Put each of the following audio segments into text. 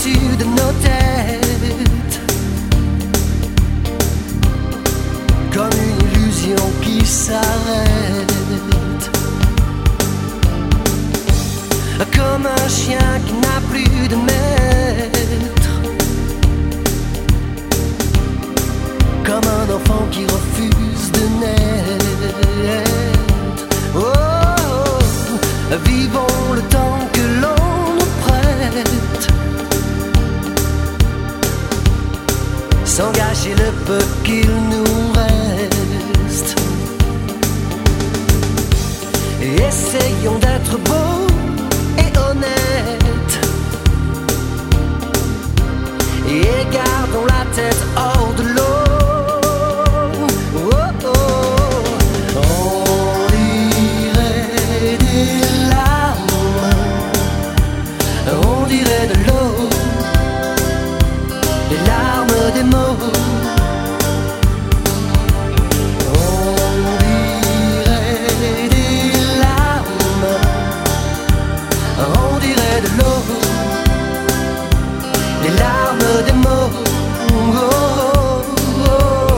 au-dessus de nos têtes, comme une illusion qui s'arrête, comme un chien qui n'a plus de maître, comme un enfant qui refuse de naître. Oh, oh, vivons le temps que l'on nous prête, sans gâcher le peu qu'il nous reste. Et essayons d'être beaux et honnêtes, et gardons la tête hors de l'eau. De l'eau, les larmes des mots. On dirait des larmes, on dirait de l'eau, les larmes des mots. Oh, oh, oh.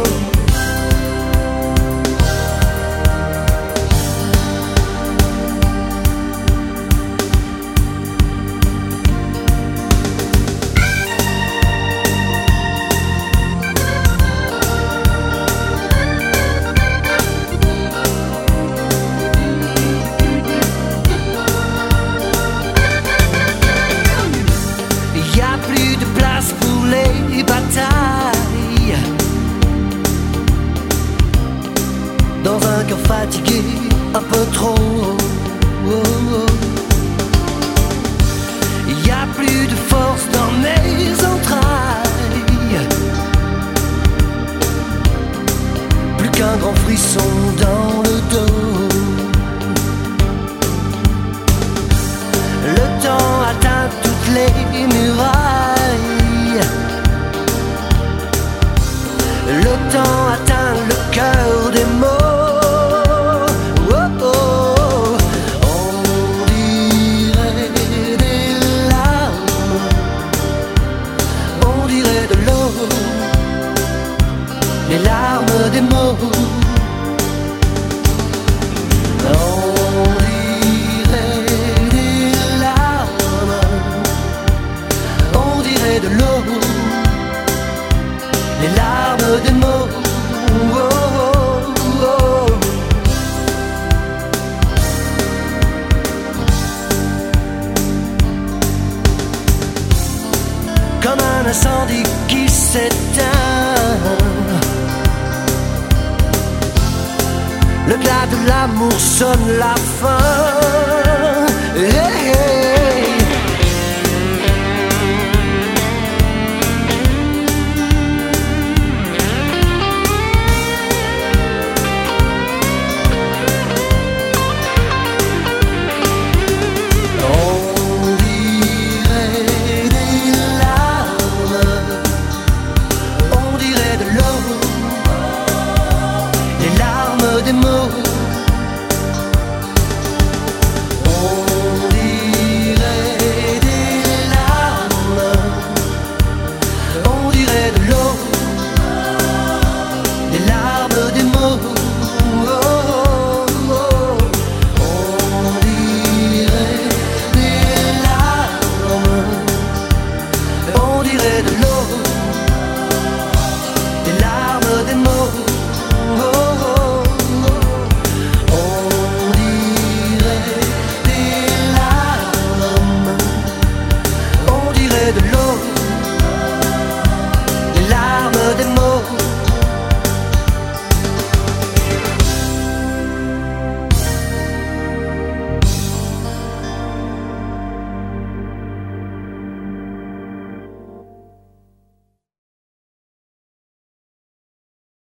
Bataille dans un cœur fatigué, un peu trop. Il n'y a plus de force dans mes entrailles, plus qu'un grand frisson dans le dos. Le temps atteint toutes les murailles, le temps atteint le cœur des mots. Oh, oh. On dirait des larmes, on dirait de l'eau, les larmes des mots. On dirait des larmes, on dirait de l'eau, les larmes des mots. Oh, oh, oh. Comme un incendie qui s'éteint, le glas de l'amour sonne la fin. Hey, hey.